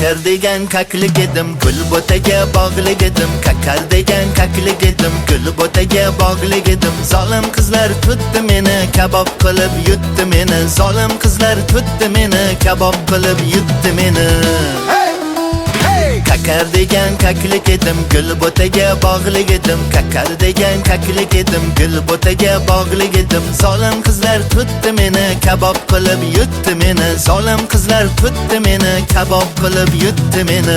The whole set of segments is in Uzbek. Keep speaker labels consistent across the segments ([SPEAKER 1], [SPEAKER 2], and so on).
[SPEAKER 1] Kakar degan kaklik edim, gul bo'taga bog'lik edim. Kakar degan kaklik edim, gul bo'taga bog'lik edim. Zolim qizlar tutdi meni, kabob qilib yutdi meni. Zolim qizlar tutdi meni, kabob qilib yutdi meni. Kakar degan kaklik edim, gul bo'taga bog'lik edim. Kakar degan kaklik edim, gul bo'taga bog'lik edim. Zolim qizlar tutdi meni, kabob qilib yutdi meni. Zolim qizlar tutdi meni, kabob qilib yutdi meni.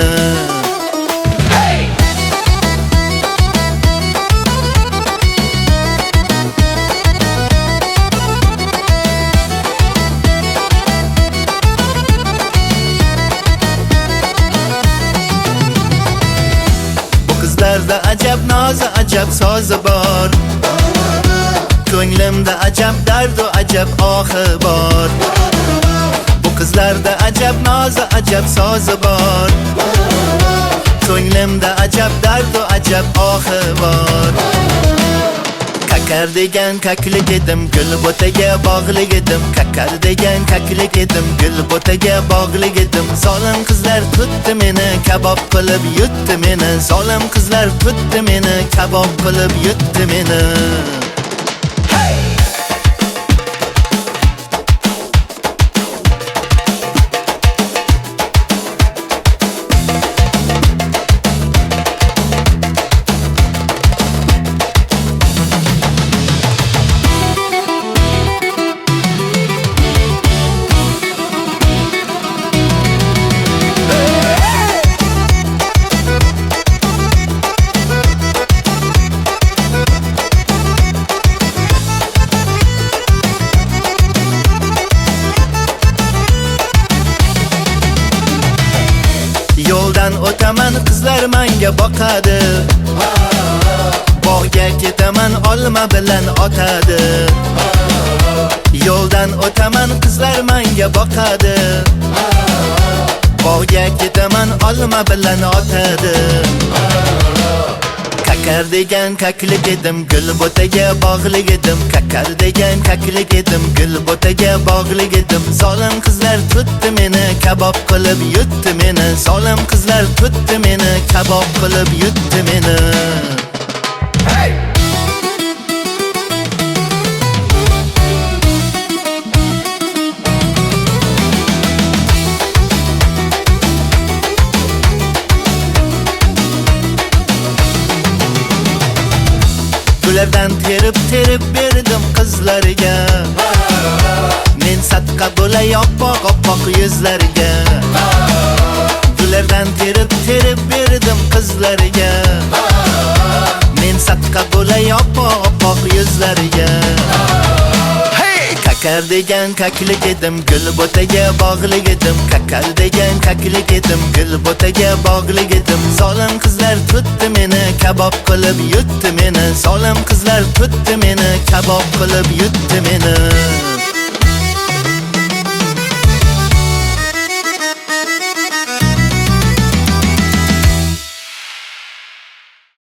[SPEAKER 1] Qizlarda ajab nozi, ajab sozi bor. Ko'nglimda ajab dardu, ajab ohi bor. Bu qizlarda ajab nozi, ajab sozi bor. Ko'nglimda ajab dardu, ajab ohi bor. Kakar degan kaklik edim, gul bo'taga bog'lik edim. Kakar degan kaklik edim, gul bo'taga bog'lik edim. Zolim qizlar tutdi meni, kabob qilib yutdi meni. Zolim qizlar tutdi meni, kabob qilib yutdi meni. Yo'ldan o'taman, qizlar menga boqadi. Bog'ga ketaman, olma bilan otadi. Yo'ldan o'taman, qizlar menga boqadi. Bog'ga ketaman, olma bilan otadi. Kakar degan kaklik edim, gul bo'taga bog'lik edim. Kakar degan kaklik edim, gul bo'taga bog'lik edim. Zolim qizlar tutdi meni, kabob qilib yutdi meni. Zolim qizlar tutdi meni, kabob qilib yutdi meni. Gullardan terib berdim qizlarga. Men sadqa bo'lay oppoq yuzlarga. Gullardan terib berdim qizlarga. Men sadqa bo'lay oppoq yuzlarga. Kakar degan kaklik edim, gul bo'taga bog'lik edim. Kakar degan kaklik edim, gul bo'taga bog'lik edim. Zolim qizlar tutdi meni, kabob qilib yutdi meni. Zolim qizlar tutdi meni, kabob qilib yutdi meni.